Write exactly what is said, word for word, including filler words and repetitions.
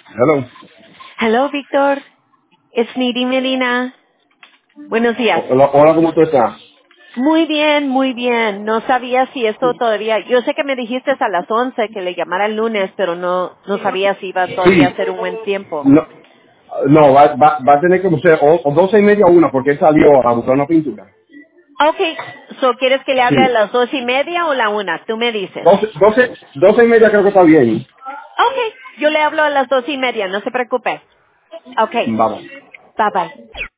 Hello. Hello, Víctor. Es Nidi Medina. Buenos días. Hola, hola, ¿cómo tú estás? Muy bien, muy bien. No sabía si esto todavía... Yo sé que me dijiste a las once que le llamara el lunes, pero no no sabía si iba todavía a Sí. ser un buen tiempo. No, no va, va, va a tener que ser o, o doce y media o una, porque él salió a buscar una pintura. Okay. So, ¿quieres que le hable a Sí. las dos y media o la una? Tú me dices. Doce, doce, doce y media creo que está bien. Okay. Yo le hablo a las dos y media, no se preocupe. Okay. Vamos. Bye bye.